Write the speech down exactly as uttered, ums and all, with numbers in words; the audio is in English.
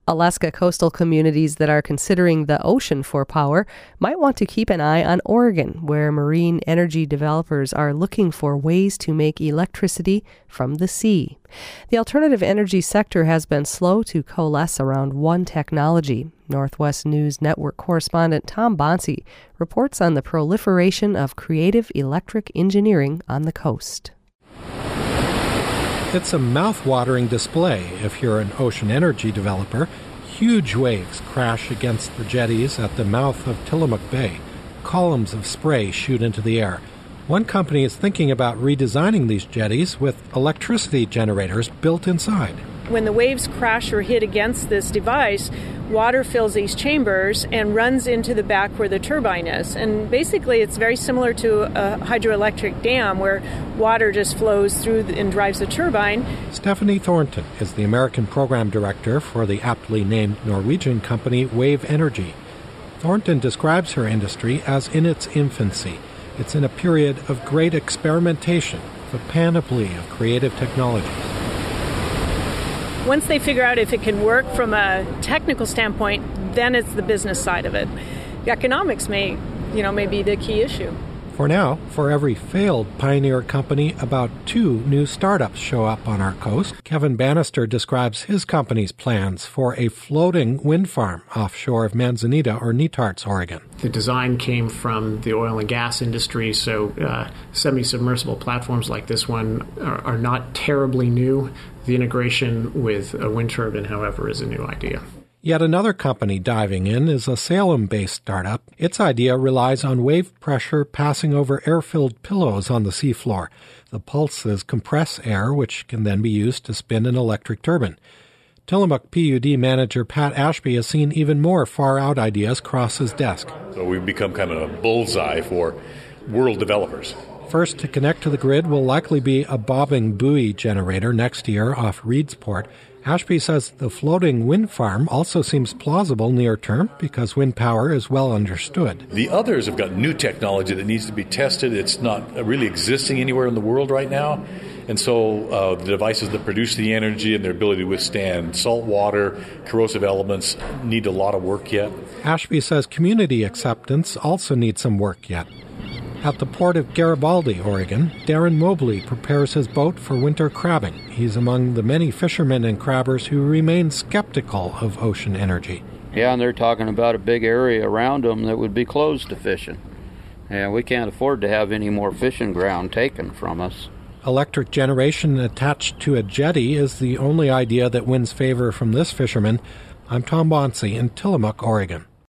Alaska coastal communities that are considering the ocean for power might want to keep an eye on Oregon, where marine energy developers are looking for ways to make electricity from the sea. The alternative energy sector has been slow to coalesce around one technology. Northwest News Network correspondent Tom Bonsi reports on the proliferation of creative electric engineering on the coast. It's a mouth-watering display if you're an ocean energy developer. Huge waves crash against the jetties at the mouth of Tillamook Bay. Columns of spray shoot into the air. One company is thinking about redesigning these jetties with electricity generators built inside. When the waves crash or hit against this device, water fills these chambers and runs into the back where the turbine is. And basically, it's very similar to a hydroelectric dam where water just flows through and drives the turbine. Stephanie Thornton is the American Program Director for the aptly named Norwegian company Wave Energy. Thornton describes her industry as in its infancy. It's in a period of great experimentation, a panoply of creative technologies. Once they figure out if it can work from a technical standpoint, then it's the business side of it. The economics may, you know, may be the key issue. For now, for every failed pioneer company, about two new startups show up on our coast. Kevin Bannister describes his company's plans for a floating wind farm offshore of Manzanita or Netarts, Oregon. The design came from the oil and gas industry, so uh, semi-submersible platforms like this one are, are not terribly new. The integration with a wind turbine, however, is a new idea. Yet another company diving in is a Salem-based startup. Its idea relies on wave pressure passing over air-filled pillows on the seafloor. The pulses compress air, which can then be used to spin an electric turbine. Tillamook P U D manager Pat Ashby has seen even more far-out ideas cross his desk. So we've become kind of a bullseye for world developers. First to connect to the grid will likely be a bobbing buoy generator next year off Reedsport. Ashby says the floating wind farm also seems plausible near term because wind power is well understood. The others have got new technology that needs to be tested. It's not really existing anywhere in the world right now. And so uh, the devices that produce the energy and their ability to withstand salt water, corrosive elements need a lot of work yet. Ashby says community acceptance also needs some work yet. At the port of Garibaldi, Oregon, Darren Mobley prepares his boat for winter crabbing. He's among the many fishermen and crabbers who remain skeptical of ocean energy. Yeah, and they're talking about a big area around them that would be closed to fishing. And we can't afford to have any more fishing ground taken from us. Electric generation attached to a jetty is the only idea that wins favor from this fisherman. I'm Tom Bonsi in Tillamook, Oregon.